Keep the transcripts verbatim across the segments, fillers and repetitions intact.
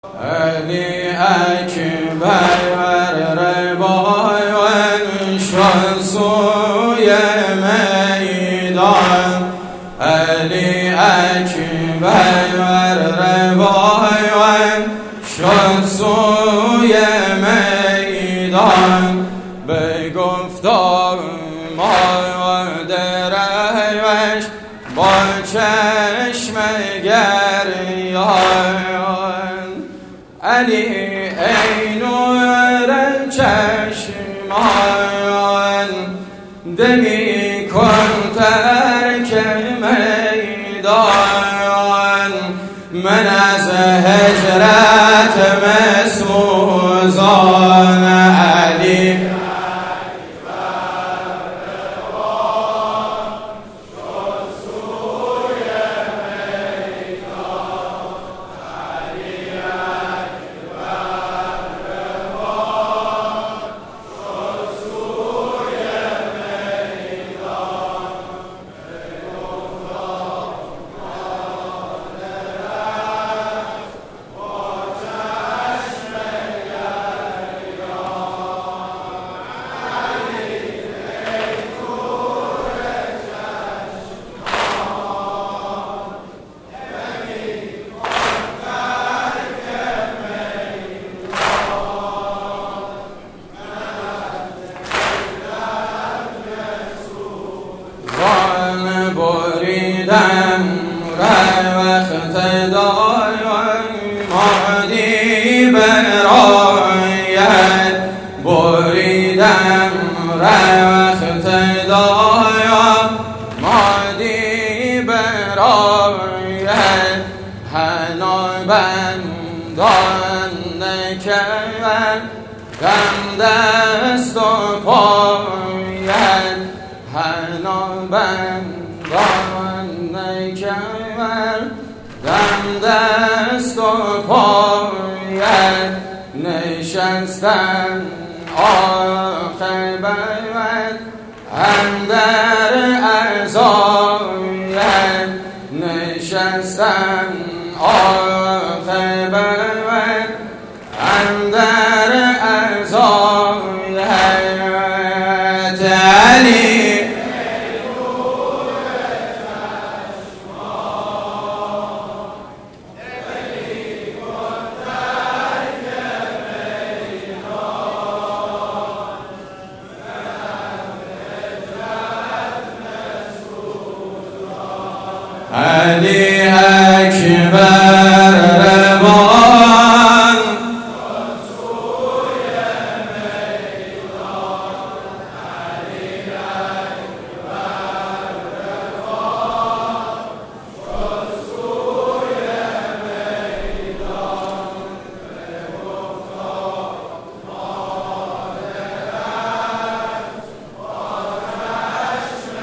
علی اکبر روایت شد سوی میدان. علی اکبر روایت شد سوی میدان. بگفتا مادرش با چشم گریان. علی ای نور چشمان دمی کن ترک میدان. من از هجرت مسوزان. علی بریدم وقت دایم مادی برایت. بریدم وقت دایم مادی برایت. حنا بندان نکرد غم دست و پایت. حنا بندان نکرد غم دست و پایت. نشستن عاقبت اندر عزایت. نشستن عاقبت اندر عزایت. علی علی اکبر روان سوی میدان. علی اکبر روان سوی میدان. بگفتا مادرش با چشم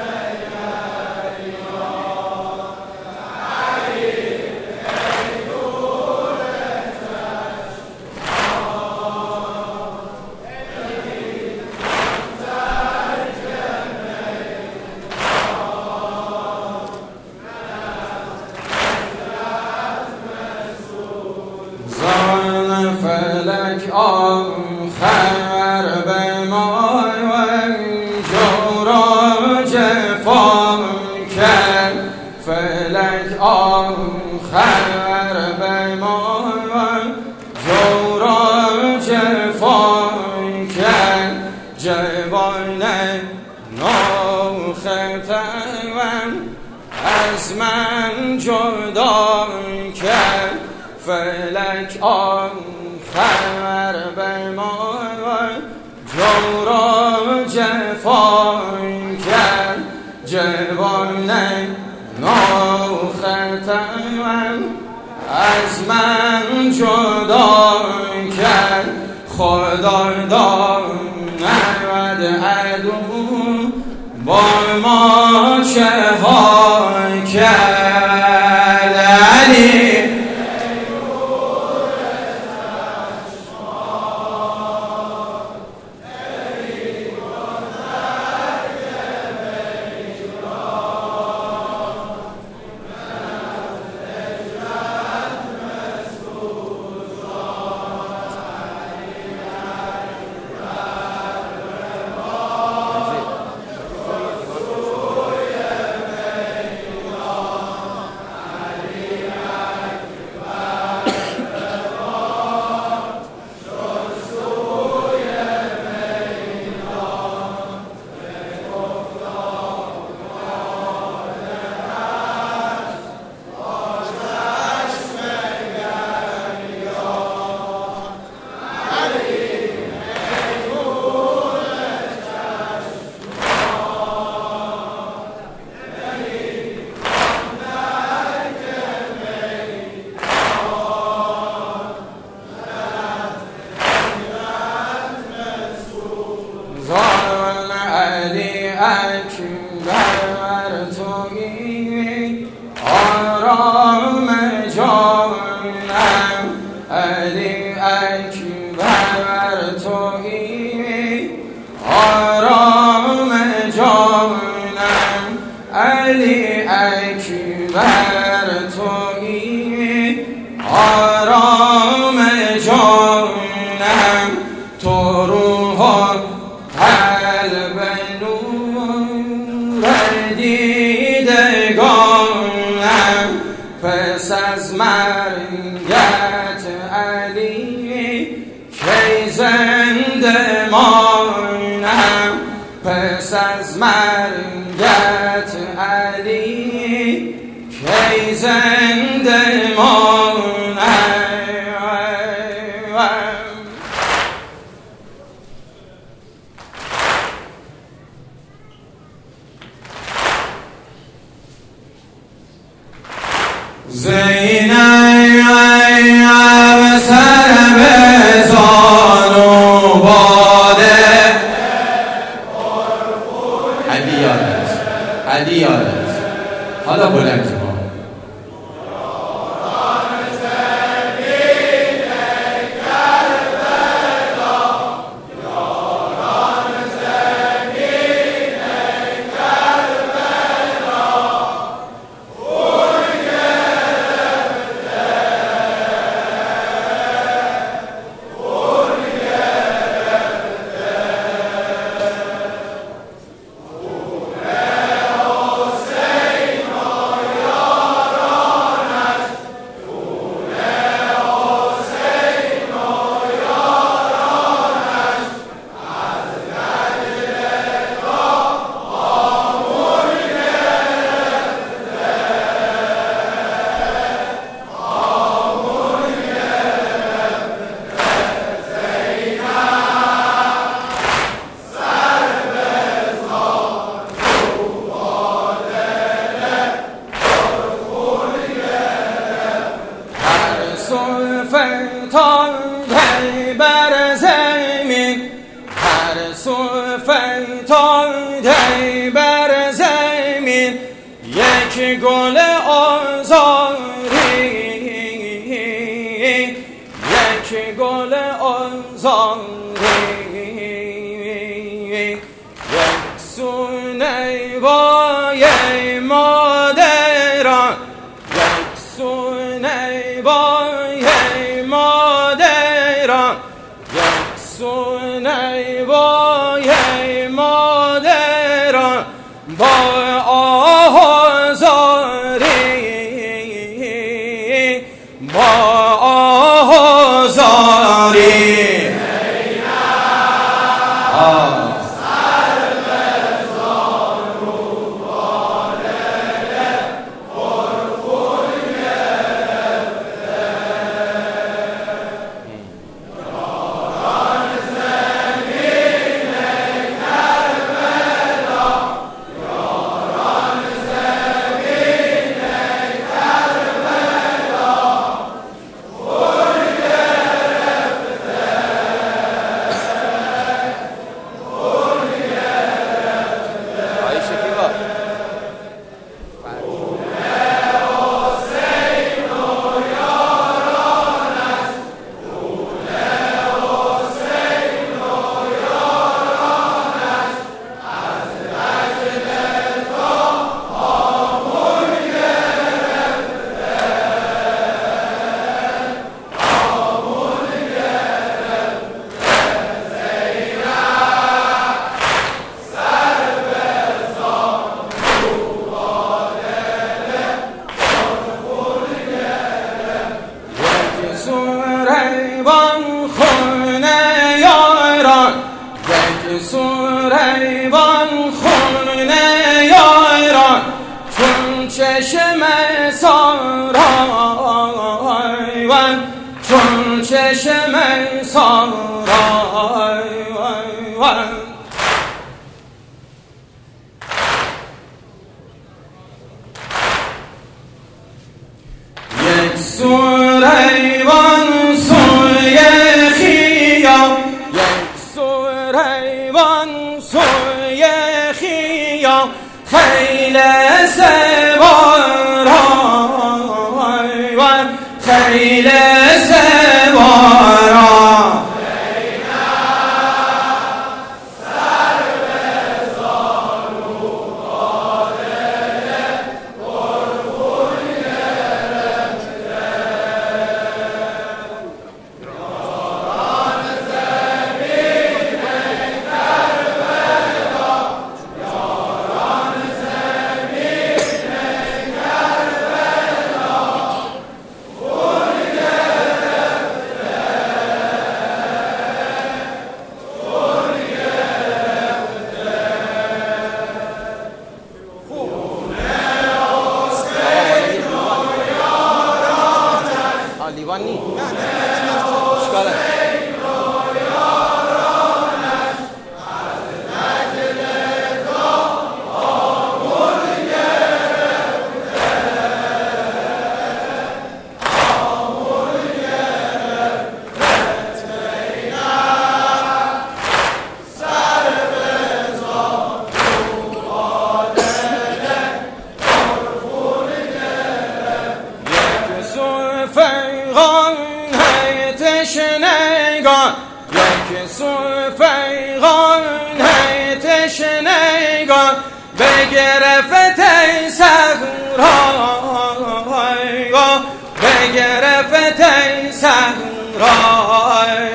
فلک آخر به ما و جور و جفا کرد. فلک آخر به ما و جور و جفا کرد. جوان ناختم از من جدا کرد. فلک آخر به ما جور و جفا کرد. جوان ناختم از من جدا کرد. خدا داند عدو با ما چه ها کرد. علی اکبر تویی آرام جانم، علی اکبر تویی آرام جانم، علی اکبر تویی آرام جانم، تو روح قلب نور دیدگانم، پس از مرگت علی کی زنده مانم، پس از مرگت علی کی زنده مانم. زینب سر بزان و باده علی یادت، علی یادت، حالا بلند کن. فتاده بر زمین، هر سو فتاده بر زمین، یک گل آزاری، یک گل آزاری، یک سو نیوای مادران، یک سو نیوای مادران، یک سو نیوای مادران، با آزاری، با آزاری. سوریوان خونه یاران، چون چشم سارایوان، چون چشم سارایوان. یک سوریوان سوی خیام، یک سوریوان سوی خیام، سو فیغان تشنگان بگرفت ای صحرای بگرفت ای صحرای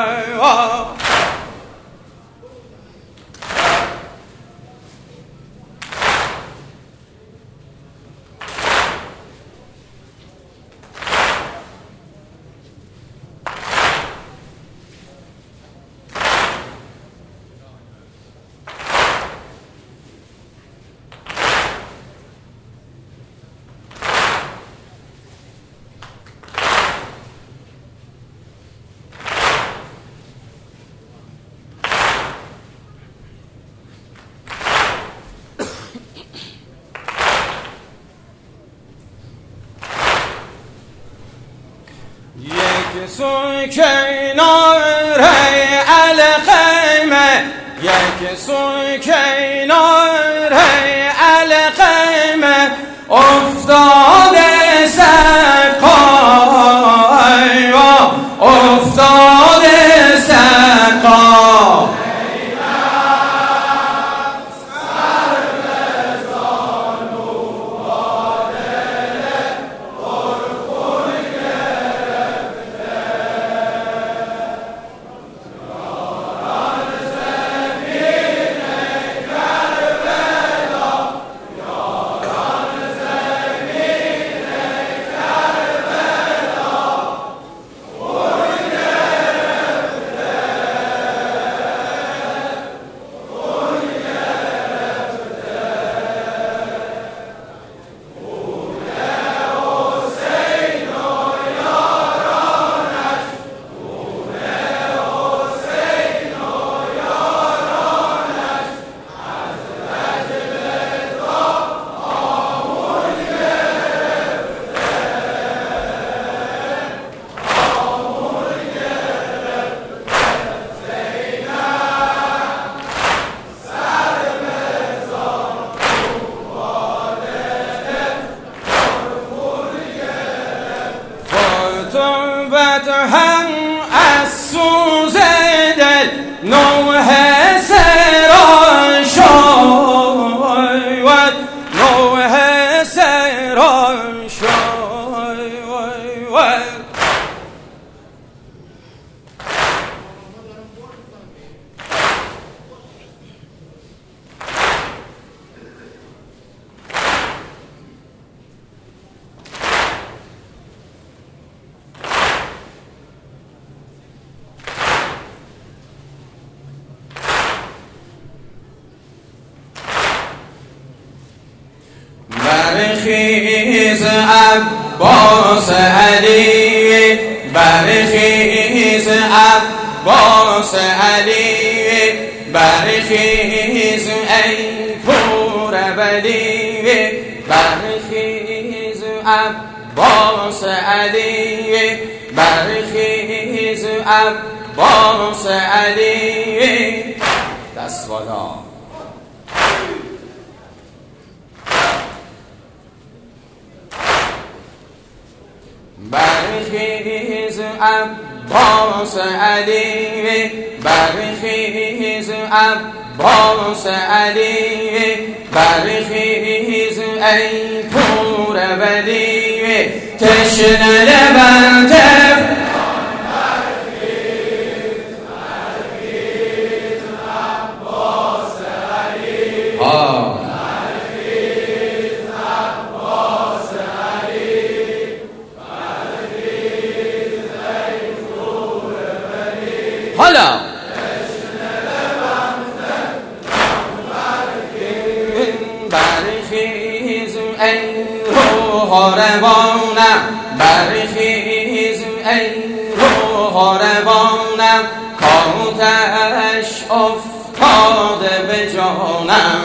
یک سو کنار الخیمه یک سو کنار الخیمه افتاده سقای افتاده سقا هم از سوز دل نوح سران شد نوح سران شد برخیز عباس علی برخیز عباس علی برخیز ای پور ولی برخیز عباس علی برخیز عباس علی دست بالا برخیز عباس علی برخیز عباس علی برخیز ای پور ولی تشنه لبن تف برخیز برخیز عباس علی حالا برخیز ای روح روانم برخیز ای روح روانم کاتش افتاده به جانم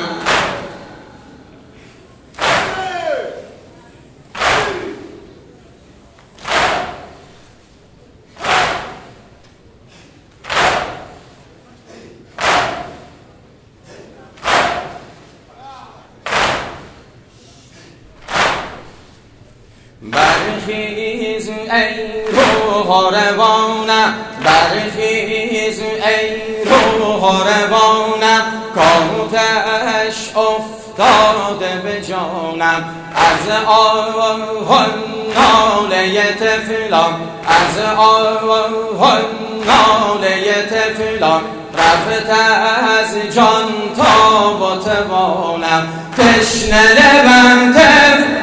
برخیز ای روح روانم برخیز ای روحانم کاتش افتاده به جانم از آه ناله طفلان از آه ناله طفلان رفت از جان تا با توانم تشنه لبم طفلان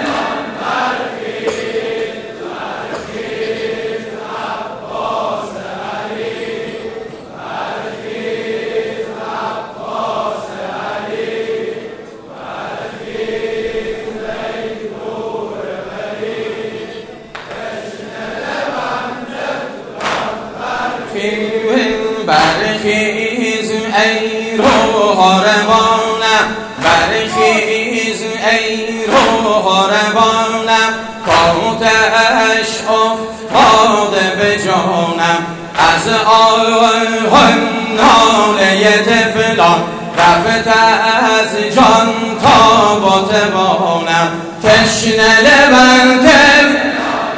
برخیز ای روح روانم برخیز ای روح روانم کاتش افتاده به جانم از آه ناله طفلان رفت از جان تا با توانم تشنه لبم طفلان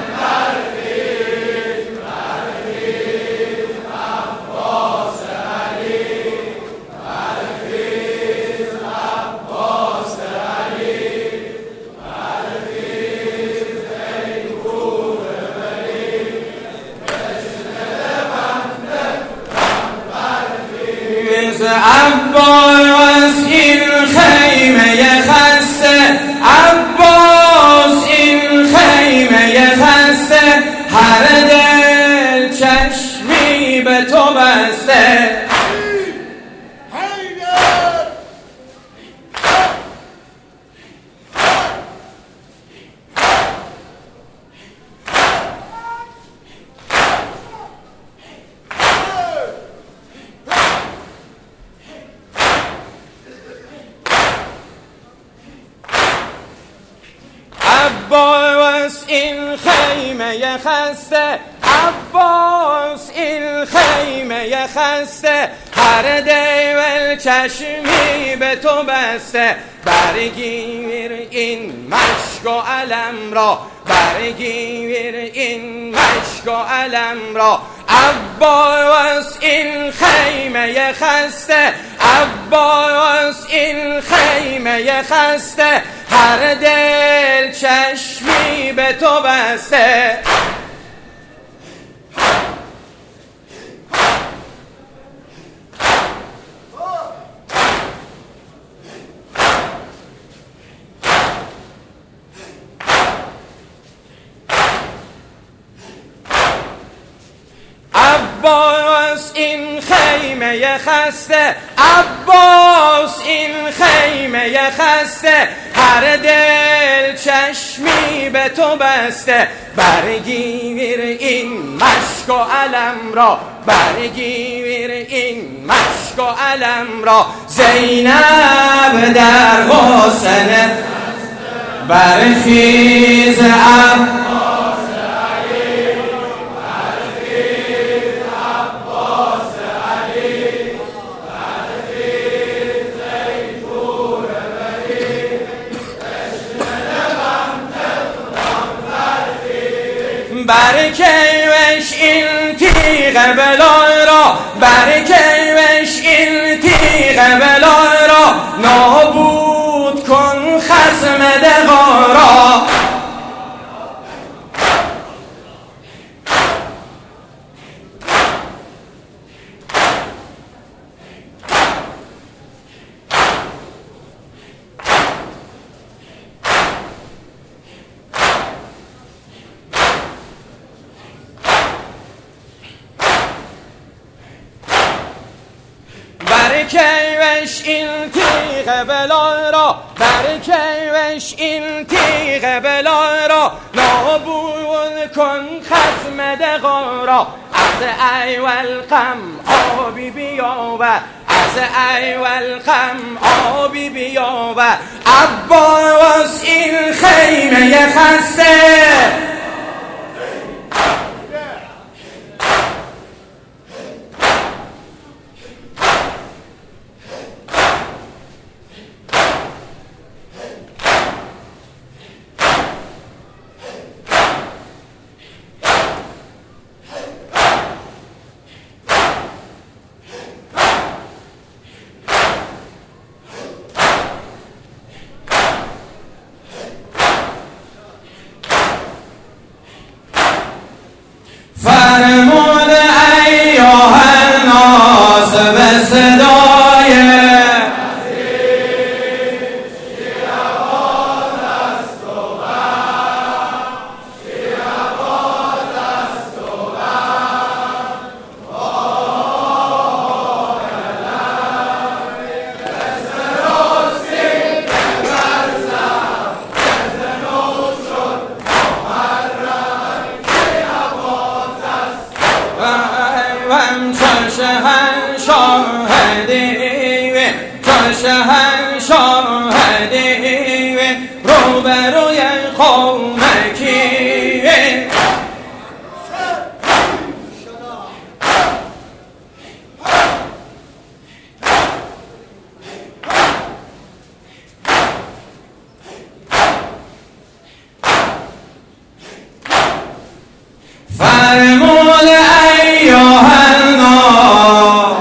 عباس این خیمه خسته عباس این خیمه خسته هر دل چشمی به تو بسته عباس این خیمه خسته عباس این خیمه خسته هر دل چشمی به تو بسته برگیر این مشک و علم را برگیر این مشک و علم را عباس این خیمه خسته عباس این خیمه خسته هر دل چشمی به تو بسته عباس این خیمه خسته عباس این خیمه خسته هر دل چشمی به تو بسته برگیر این مشک و علم را برگیر این مشک و علم را زینب در حسن برخیز عباس برکیوش این تیغ بلای را برکیوش این تیغ بلای را نابود کن خصم دغا را برکیوش این تیغ بلای را برکیوش این تیغ بلای را نابود کن خصم دغا را از ایول غم آبی بیاور از ایول غم آبی بیاور عباس این خیمه خسته وم چو شهنشاهدی چو شهنشاهدی روبروی قومکی فرمود ایها الناس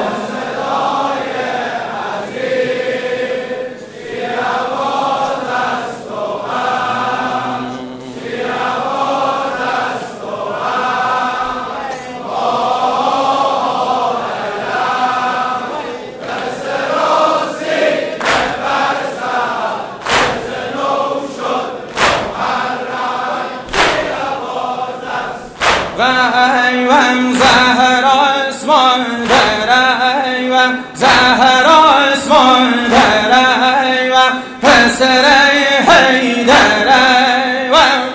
وم زهر اسمان در وم زهر اسمان در وم پسر حیدر وم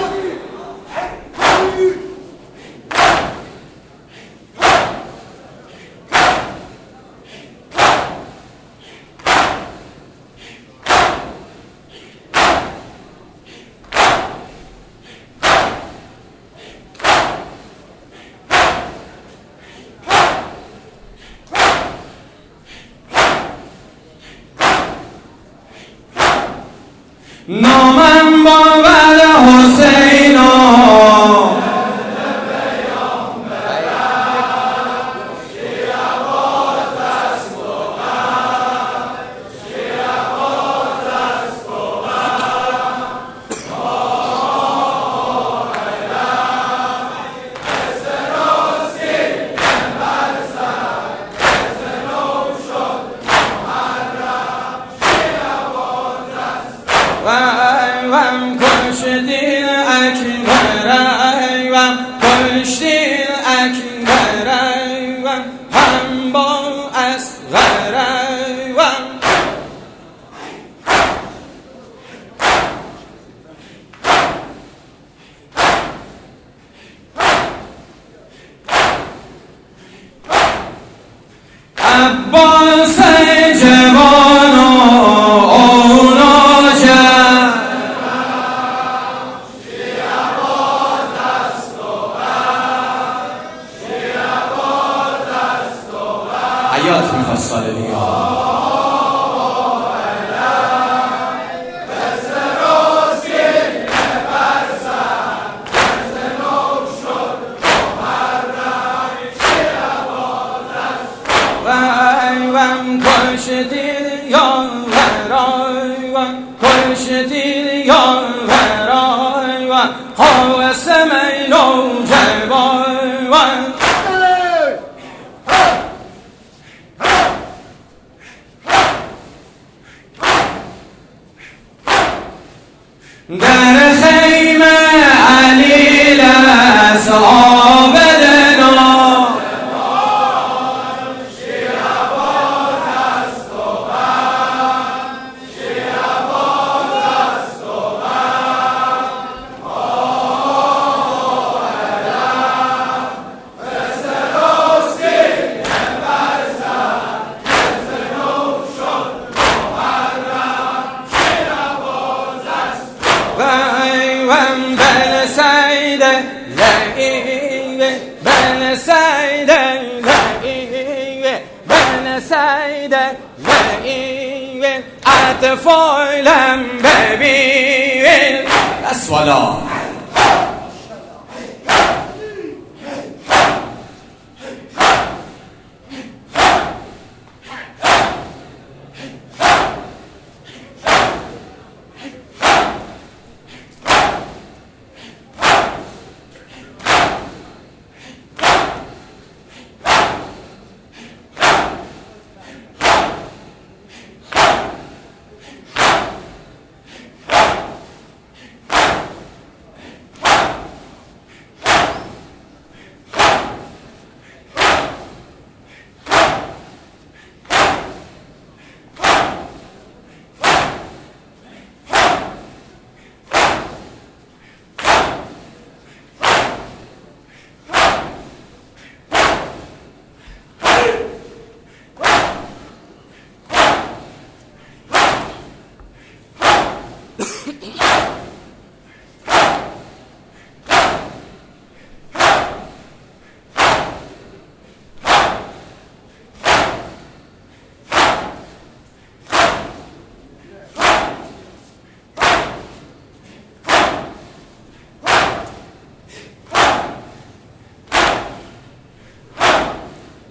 نامم باور حسین وم کشتین اکبر وم کشتین اکبر وم هم با اصغر وم عباس جوان حیات میخواست دیگه وم کشتید یا ورای وم کشتید یا ورای وم قاسم نوجوان وم در خیمه علی لس عابدنا وم بن سعید لعیب بن سعید لعیب بن سعید لعیب اطفالم ببین اسوالا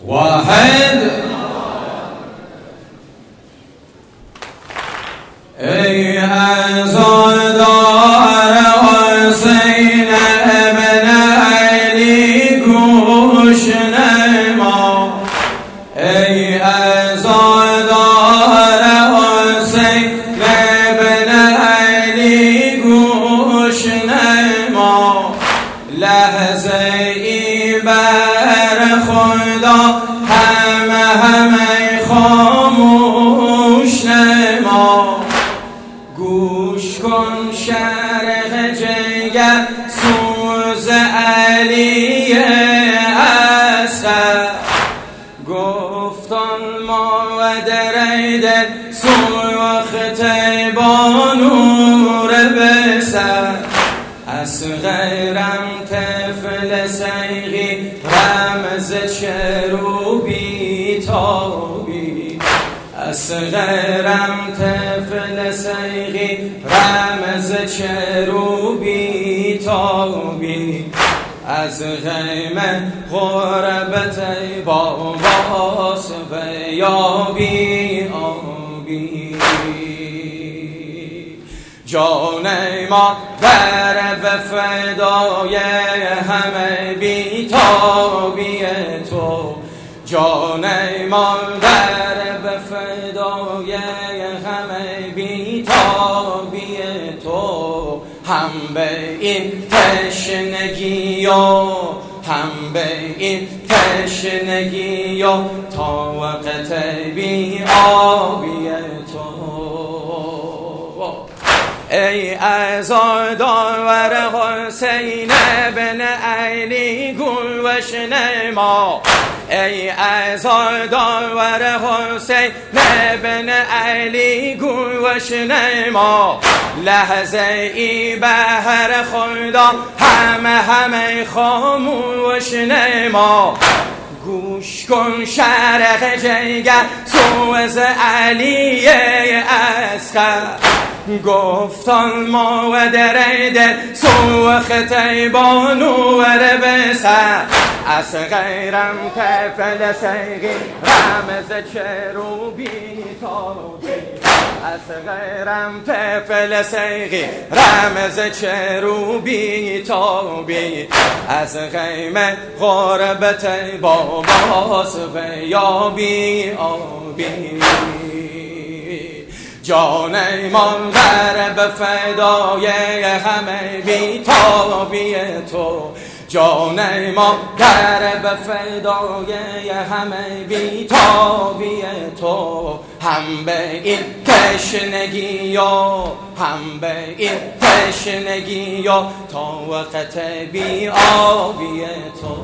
واحد. ای عزادار حسین ابن علی گوش نما، ای عزادار حسین ابن علی گوش نما، لحظه ای بر خدا همه همه خاموش نما، گوش کن شرق جگر سوز علی اصغر، گفتان ما و درید سوخت با نور بسر، اصغرم طفل سیغی رمز چروبی تابی، اصغرم طفل سیغی رمز چروبی تابی، از غیم غربت باباس و یابی آبی، جان ما در به فدای همه بیتابی تو، جان ما در به فدای همه بیتابی تو، هم به این تشنگی و هم به این تشنگی و تا وقت بی آبی تو. ای عزادار حسین ابن علی گوش نما، ای عزادار حسین ابن علی گوش نما، لحظه ای بهر خدا همه همه خاموش نما، گوش کن شرق جگر سوز علی اصغر، گفتان ما و درید سوخت با نور بسر، اصغرم طفل سیغی رمز چروبی تابی، اصغرم طفل سیغی رمز چروبی تابی، از غیم غربت باباس و یابی آبی، جان ما در به فدای همه بیتابی تو، جان ما در به فدای همه بیتابی تو، هم به این تشنگی و هم به این تشنگی و تا وقت بی آبی تو.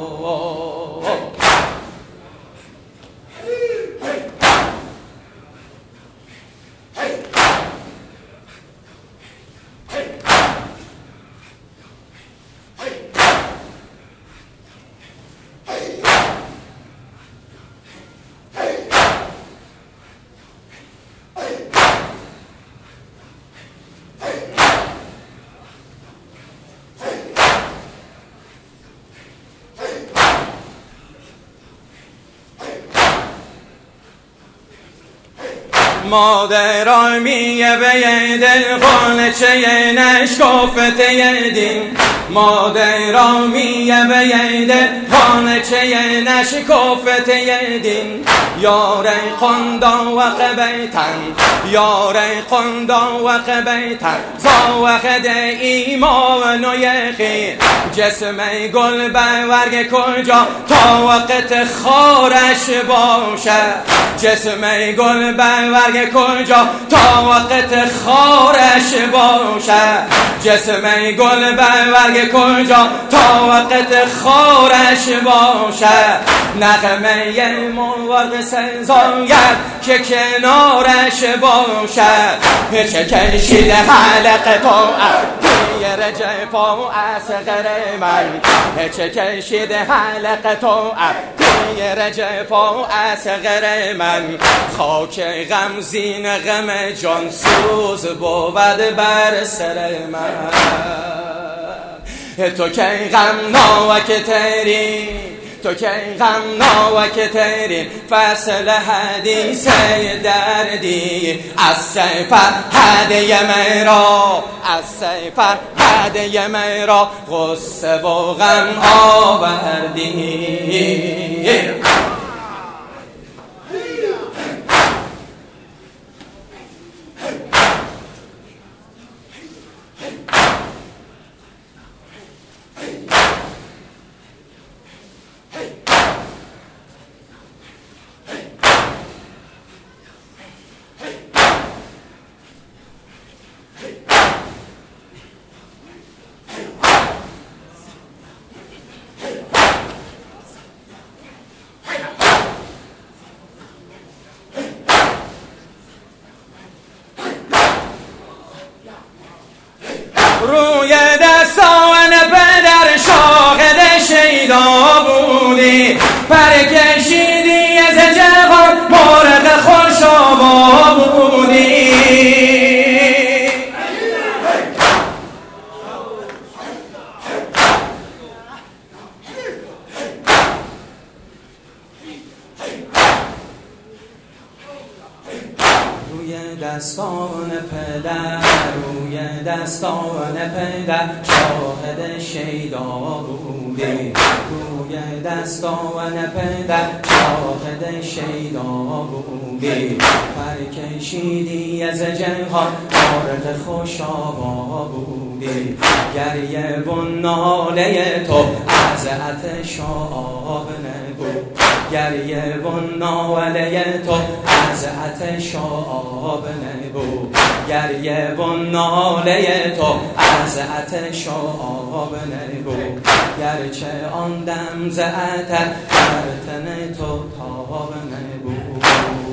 مادرامی به دل خانچه نشکافته دین، مادرامی به دل خانچه نشکافته دین، یار قندا و قبیتن یار قندا و قبیتن زاوخد ایمان و یقین، جسم گل برگ کجا تا وقت خارش باشد، جسم گل برگ کجا تا وقت خارش باشد، جسم گل برگ کجا تا وقت خارش باشد، نغمه مرغ سزاید که کنارش باشد، چه کشید حلق تو توی رجب و اصغر من، چه کشید حلق تو توی رجب و اصغر من، خاک غمزین غم جان سوز بود بر سر من، تو که غم ناوک تری تو که غمناک ترین فصل حدیث دردی، از سفر هدیه مرا، از سفر هدیه مرا غصه و غم آوردی. روی دستان پدر شاهد شیدا بودی، پر کشیدی از جهان مرغ خوشابا بودی. روی دستان پدر، روی دستان پدر شاهد شیدا بودی، روی دستان پدر شاهد شیدا بودی، پر کشیدی از جهان مرغ خوشابا بودی. گریه و ناله تو از آتش آب نبود، گریه و ناله تو از آتش آب نبود، گریه و ناله تو از آتش آب نبود. گرچه آن دم ز عطر در تن تو تاب نبود.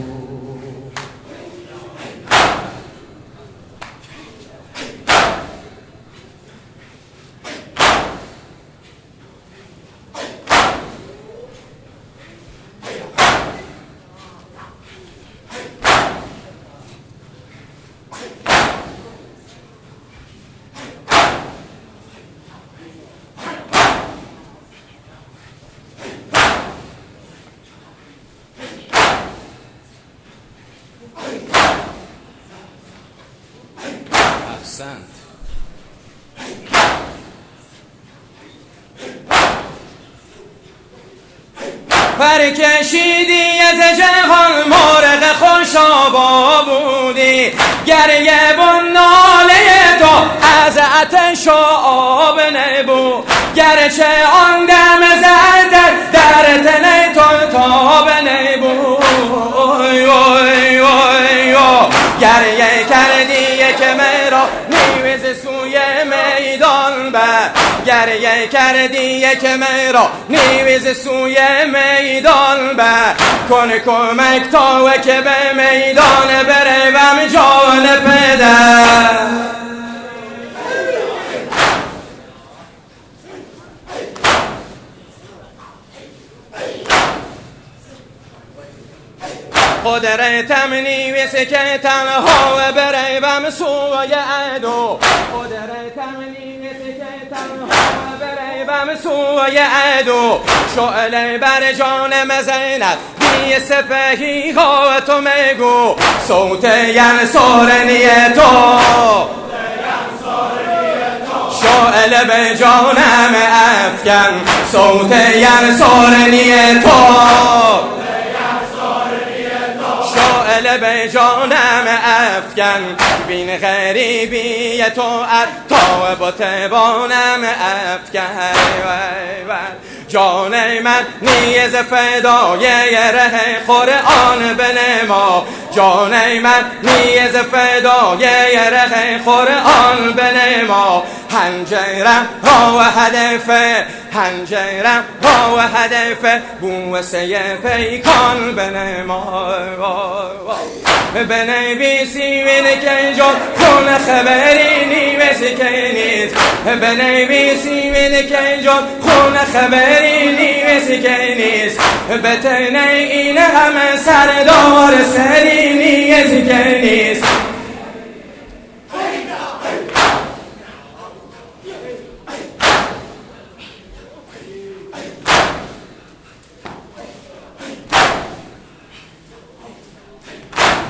احسنت. پر کشیدی از جهان مرغ خوشابا بودی، گریه و ناله تو از آتش آب نبود. گرچه آن دم زرد در تن تو تاب نبود. گریه کردی که مرا نیوز سوی میدان بر، گریه کردی که مرا نیوز سوی میدان بر. کن کمک تا که به میدان بروم جان پدر. قدرتم نیست که تنها بروم سوی عدو، قدرتم نیست که تنها بروم سوی عدو. شعله بر جانم زینب بی سپهی ها تو مگو، صوت ینصرنی تو، شعله به جانم افکن، صوت ینصرنی تو، شعله به جانم افکن. بین غریبی تو عطا با تبانم افکن. جان من نیز فدای ره قرآن بنما، جان من نیز فدای ره قرآن بنما. حنجرم ها و هدف، حنجرم ها و هدف بوسه پیکان بنما. بنویسی وین که جان خون خبری نیوزی که نیست، بنویسی وین که جان خون خبری نیوزی که نیست. بتنه این همه سردار سری نیوزی که نیست.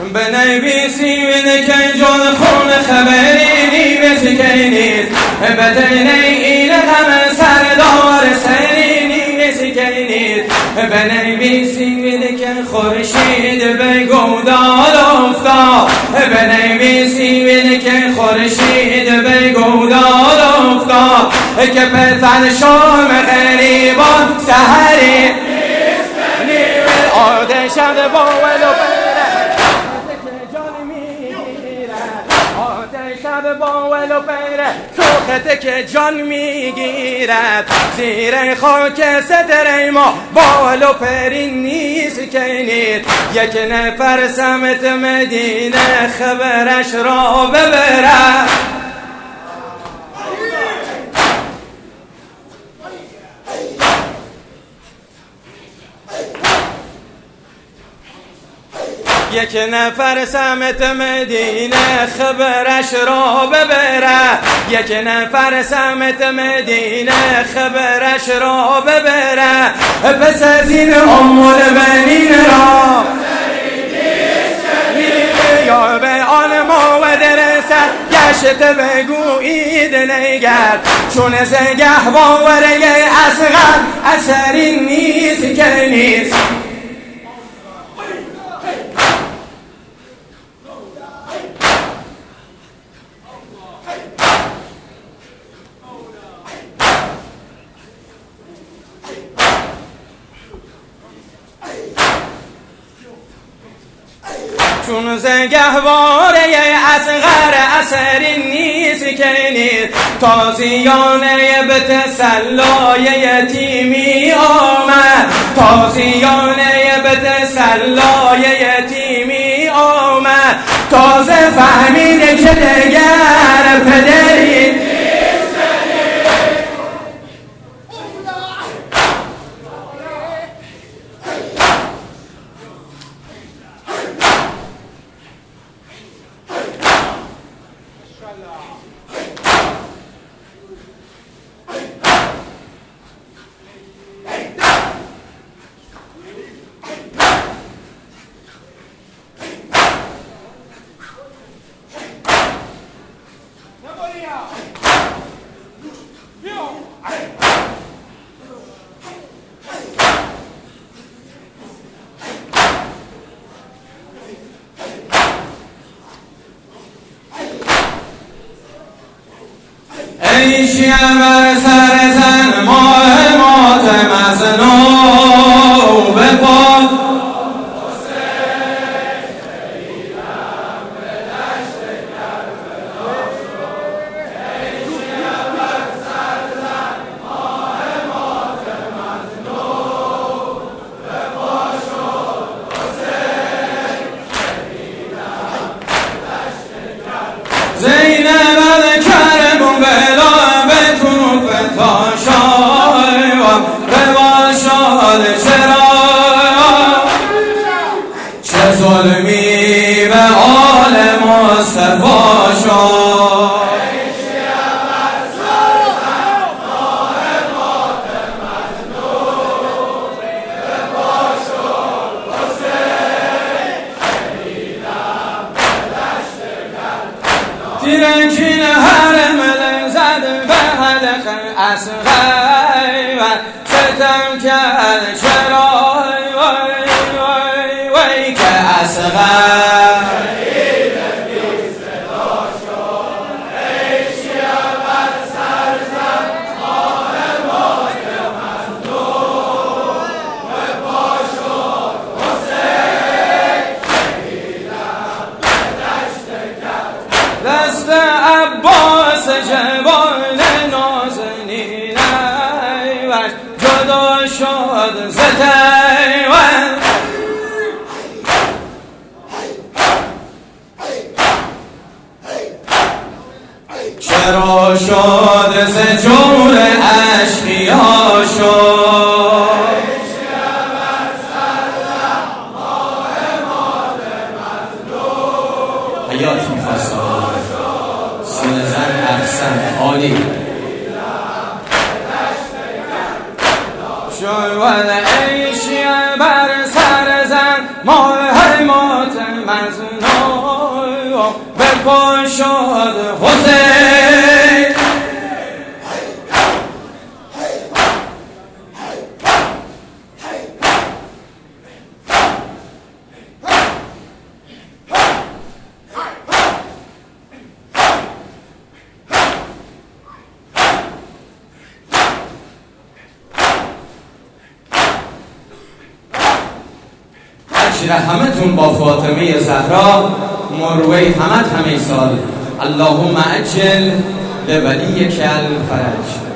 بنویسی وینه که جان خون خبری نیویسی که نیست بدنه این غم سردار سری نیویسی که نیست بنویسی وینه که خورشید به گودال افتاد بنویسی وینه که خورشید به گودال افتاد که پسر شام غریبان سحری نیست آده شد با ولو شب با ولو پیره سوخته که جان میگیرد زیر خاک ستره ما با ولو پیری نیست که نیست یک نفر سمت مدینه خبرش را ببرد یک نفر سمت مدینه خبرش را ببره یک نفر سمت مدینه خبرش را ببره پس از این ام البنین را یا به آن ما و درست گشت بگویید نگر چون زگه باورگه اصغر اثری نیست که نیست چون زگهواره اصغر اثری نیست که نیست تازیانه به تسلای یتیمی آمد تازیانه به تسلای یتیمی آمد تازه فهمیده که دگر پدری ای شیعه بر سر زن ماه ماتم از نو بپا ظلمی به آل مصطفی شد تیرکین حرم لزد به حلق اصغر و ستم کرد چرا اصغر شهید بی صدا شد ای شیعه بر سر زن ماه مات مظلوم به پا شد حسین شهیدم به دشت کرد دست عباس جوان نازنینش جدا شد ز تیمن چرا شد ز جور اشقیا شد حیات میخواستم سن زن احسن عالی شد ای شیعه بر سر زن ماه مات مظلوم برپا شد حسین. همتون با فاطمه زهرا مروه همت همه سال. اللهم اجل لولیک الفرج.